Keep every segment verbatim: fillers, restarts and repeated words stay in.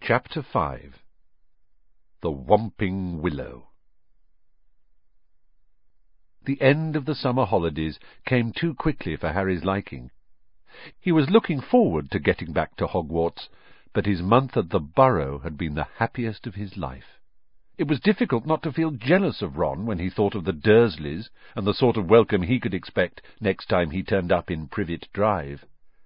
Chapter five. The Whomping Willow. The end of the summer holidays came too quickly for Harry's liking. He was looking forward to getting back to Hogwarts, but his month at the Burrow had been the happiest of his life. It was difficult not to feel jealous of Ron when he thought of the Dursleys and the sort of welcome he could expect next time he turned up in Privet Drive.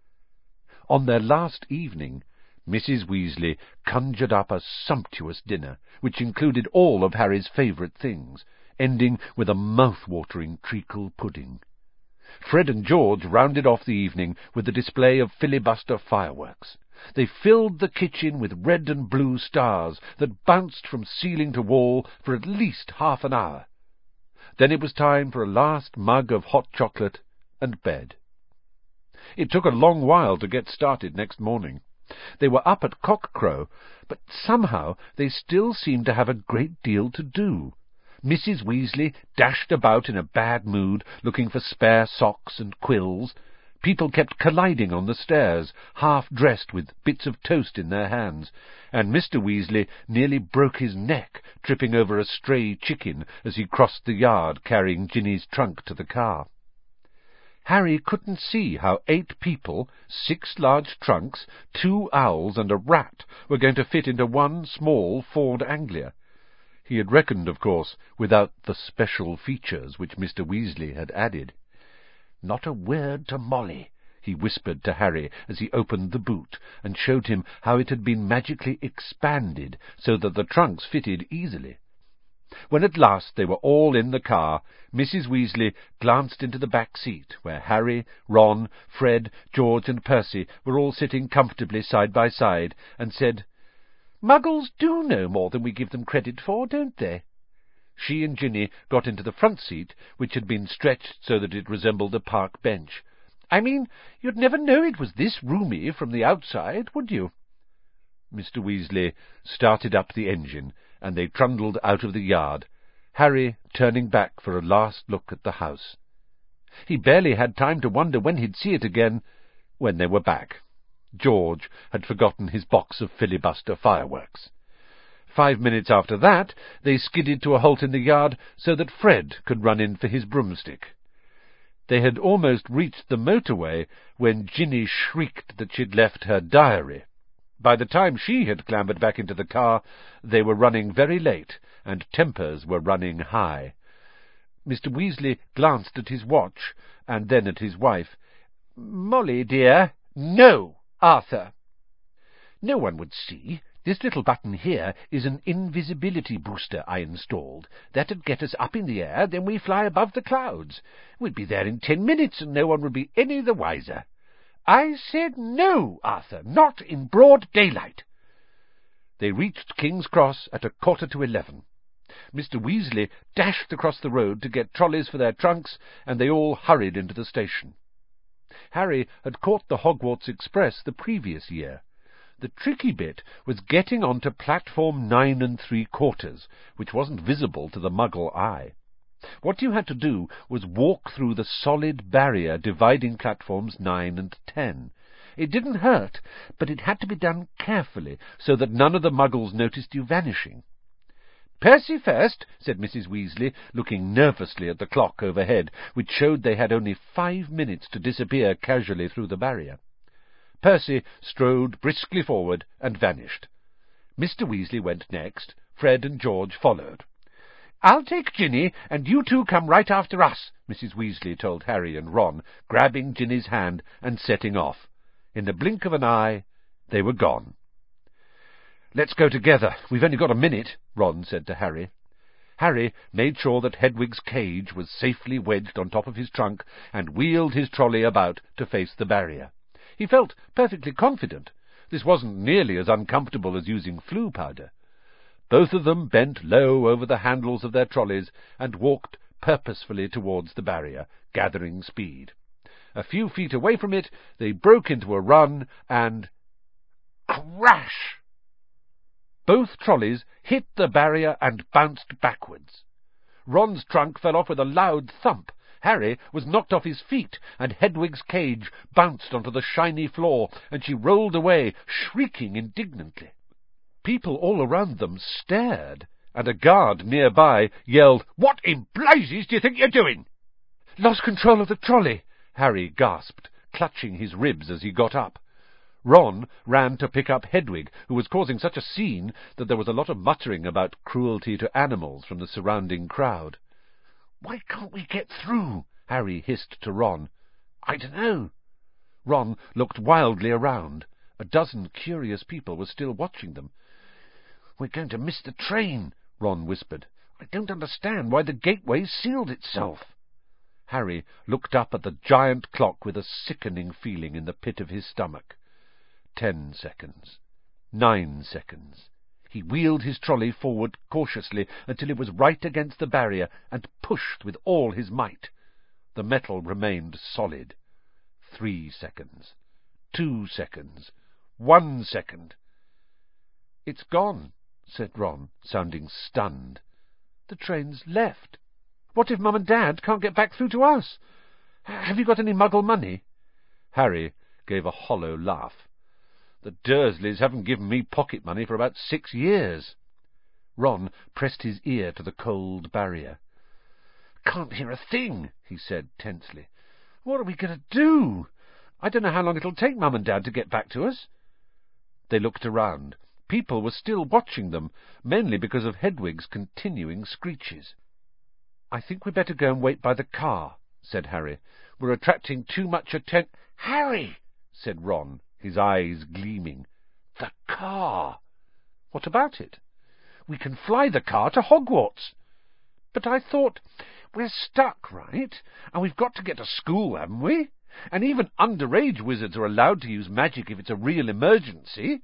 On their last evening, Missus Weasley conjured up a sumptuous dinner, which included all of Harry's favourite things, ending with a mouth-watering treacle pudding. Fred and George rounded off the evening with a display of filibuster fireworks. They filled the kitchen with red and blue stars that bounced from ceiling to wall for at least half an hour. Then it was time for a last mug of hot chocolate and bed. It took a long while to get started next morning. They were up at cock-crow, but somehow they still seemed to have a great deal to do. Missus Weasley dashed about in a bad mood, looking for spare socks and quills. People kept colliding on the stairs, half-dressed with bits of toast in their hands, and Mister Weasley nearly broke his neck, tripping over a stray chicken as he crossed the yard carrying Ginny's trunk to the car. Harry couldn't see how eight people, six large trunks, two owls, and a rat were going to fit into one small Ford Anglia. He had reckoned, of course, without the special features which Mister Weasley had added. "Not a word to Molly," he whispered to Harry as he opened the boot and showed him how it had been magically expanded so that the trunks fitted easily. When at last they were all in the car, Missus Weasley glanced into the back seat, where Harry, Ron, Fred, George, and Percy were all sitting comfortably side by side, and said, "Muggles do know more than we give them credit for, don't they?" She and Ginny got into the front seat, which had been stretched so that it resembled a park bench. "I mean, you'd never know it was this roomy from the outside, would you?" Mister Weasley started up the engine, and they trundled out of the yard, Harry turning back for a last look at the house. He barely had time to wonder when he'd see it again, when they were back. George had forgotten his box of filibuster fireworks. Five minutes after that, they skidded to a halt in the yard so that Fred could run in for his broomstick. They had almost reached the motorway when Ginny shrieked that she'd left her diary. By the time she had clambered back into the car, they were running very late, and tempers were running high. Mister Weasley glanced at his watch, and then at his wife. "Molly, dear." "No, Arthur." "No one would see. This little button here is an invisibility booster I installed. That'd get us up in the air, then we fly above the clouds. We'd be there in ten minutes, and no one would be any the wiser." "I said no, Arthur, not in broad daylight." They reached King's Cross at a quarter to eleven. Mister Weasley dashed across the road to get trolleys for their trunks, and they all hurried into the station. Harry had caught the Hogwarts Express the previous year. The tricky bit was getting on to platform nine and three quarters, which wasn't visible to the Muggle eye. What you had to do was walk through the solid barrier dividing platforms nine and ten. It didn't hurt, but it had to be done carefully, so that none of the Muggles noticed you vanishing. "Percy first," said Missus Weasley, looking nervously at the clock overhead, which showed they had only five minutes to disappear casually through the barrier. Percy strode briskly forward and vanished. Mister Weasley went next. Fred and George followed. "I'll take Ginny, and you two come right after us," Missus Weasley told Harry and Ron, grabbing Ginny's hand and setting off. In the blink of an eye, they were gone. "Let's go together. We've only got a minute," Ron said to Harry. Harry made sure that Hedwig's cage was safely wedged on top of his trunk and wheeled his trolley about to face the barrier. He felt perfectly confident. This wasn't nearly as uncomfortable as using flue powder. Both of them bent low over the handles of their trolleys and walked purposefully towards the barrier, gathering speed. A few feet away from it, they broke into a run, and crash! Both trolleys hit the barrier and bounced backwards. Ron's trunk fell off with a loud thump. Harry was knocked off his feet, and Hedwig's cage bounced onto the shiny floor, and she rolled away, shrieking indignantly. People all around them stared, and a guard nearby yelled, "What in blazes do you think you're doing?" "Lost control of the trolley," Harry gasped, clutching his ribs as he got up. Ron ran to pick up Hedwig, who was causing such a scene that there was a lot of muttering about cruelty to animals from the surrounding crowd. "Why can't we get through?" Harry hissed to Ron. "I dunno." Ron looked wildly around. A dozen curious people were still watching them. "We're going to miss the train," Ron whispered. "I don't understand why the gateway's sealed itself." Harry looked up at the giant clock with a sickening feeling in the pit of his stomach. Ten seconds. Nine seconds. He wheeled his trolley forward cautiously until it was right against the barrier and pushed with all his might. The metal remained solid. Three seconds. Two seconds. One second. "It's gone," said Ron, sounding stunned. "The train's left. What if Mum and Dad can't get back through to us? Have you got any Muggle money?" Harry gave a hollow laugh. "The Dursleys haven't given me pocket money for about six years." Ron pressed his ear to the cold barrier. "Can't hear a thing," he said tensely. "What are we going to do? I don't know how long it'll take Mum and Dad to get back to us." They looked around. People were still watching them, mainly because of Hedwig's continuing screeches. "I think we'd better go and wait by the car," said Harry. "We're attracting too much attention." "Harry!" said Ron, his eyes gleaming. "The car!" "What about it?" "We can fly the car to Hogwarts." "But I thought—" "We're stuck, right? And we've got to get to school, haven't we? And even underage wizards are allowed to use magic if it's a real emergency.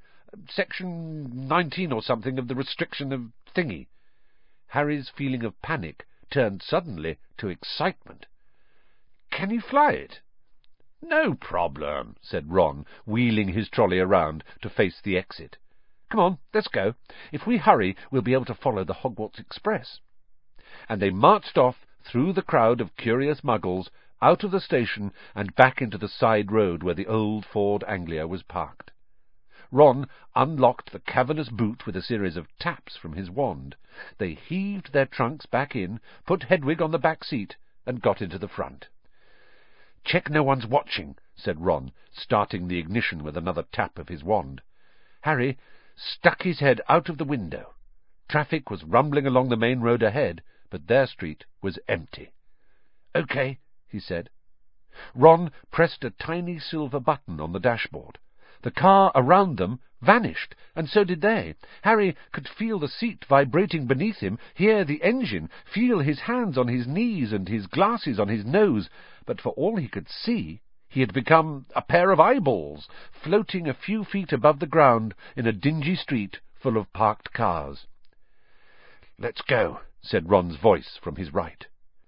Section nineteen or something of the restriction of thingy." Harry's feeling of panic turned suddenly to excitement. "Can you fly it?" "No problem," said Ron, wheeling his trolley around to face the exit. "Come on, let's go. If we hurry, we'll be able to follow the Hogwarts Express." And they marched off through the crowd of curious Muggles, out of the station, and back into the side road where the old Ford Anglia was parked. Ron unlocked the cavernous boot with a series of taps from his wand. They heaved their trunks back in, put Hedwig on the back seat, and got into the front. "Check no one's watching," said Ron, starting the ignition with another tap of his wand. Harry stuck his head out of the window. Traffic was rumbling along the main road ahead, but their street was empty. "Okay," he said. Ron pressed a tiny silver button on the dashboard. The car around them vanished, and so did they. Harry could feel the seat vibrating beneath him, hear the engine, feel his hands on his knees and his glasses on his nose, but for all he could see, he had become a pair of eyeballs, floating a few feet above the ground in a dingy street full of parked cars. "Let's go," said Ron's voice from his right.